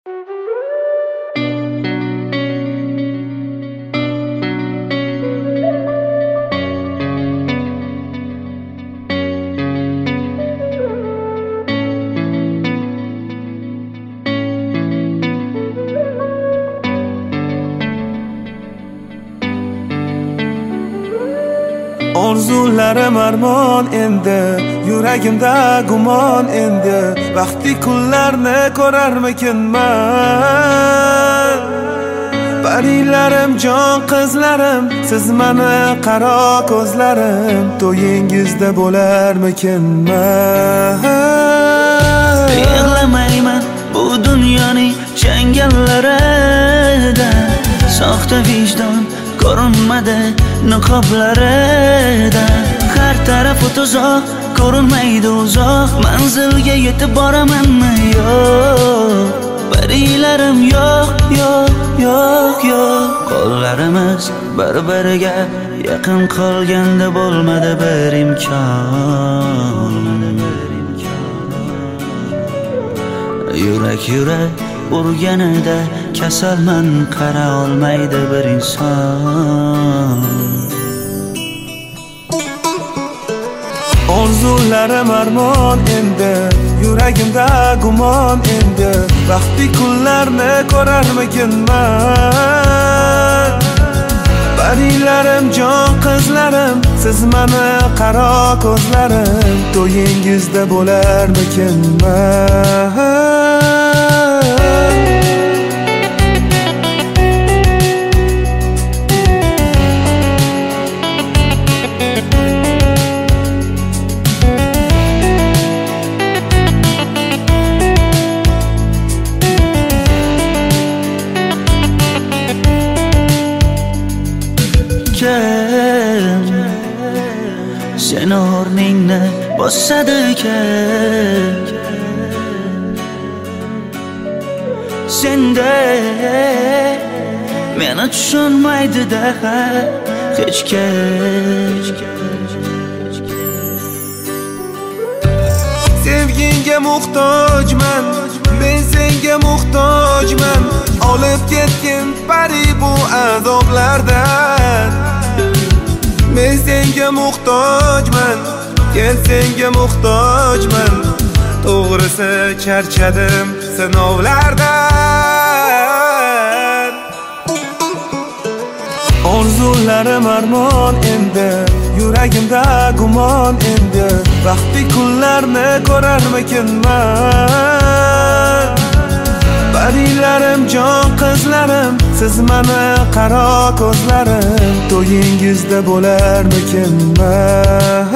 Orzularim armon endi, yuragimda gumon endi. Vaqti kunlarni ko'rarmikinman? Parilarim, jon qizlarim, siz mani qaro ko'zlarim, to'yingizda bo'larmikinman? Yig'lamayman bu dunyoning changallarida, soxta vijdon ko'rinmadi niqoblarida. Har tarafi tuzoq, ko'rinmaydi uzoq, manzilga yetib boramanmi yo'q? Parilarim yo'q, yo'q, yo'q, yo'q. Qo'llarimiz bir-biriga yaqin qolganda bo'lmadi bir imkon. Yurak urganida kasalman, qara olmaydi bir inson. Orzularim armon endi, yuragimda gumon endi. Vaqti kunlarni ko'rarmikinman? Parilarim, jon qizlarim, siz mani qaro ko'zlarim, to'yingizda bo'larmikinman? Sen o'rningni bosadi ekan, senda meni tushunmaydi-da hech kim. Sevginga muhtojman, men senga muhtojman. Olib ketgin pari bu azoblardan. Men senga muhtojman, kel senga muhtojman. To'g'risi charchadim sinovlardan. Orzularim armon endi, yuragimda gumon endi. Vaqti kunlarni ko'rarmikinman? Parilarim, jon qizlarim, siz mani qaro ko'zlarim, to'yingizda bo'larmikinman?